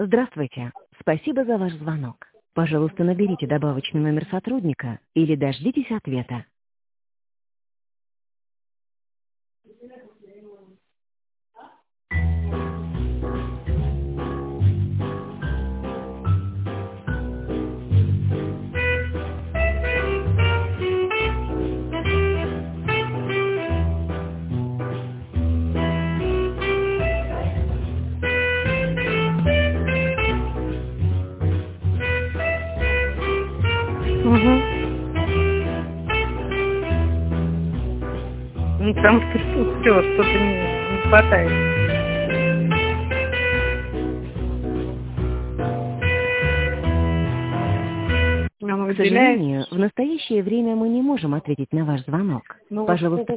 Здравствуйте. Спасибо за ваш звонок. Пожалуйста, наберите добавочный номер сотрудника или дождитесь ответа. Угу. Ну, потому что тут все, что-то не хватает. Оно К выделяет. сожалению, в настоящее время мы не можем ответить на ваш звонок. Ну, Пожалуйста,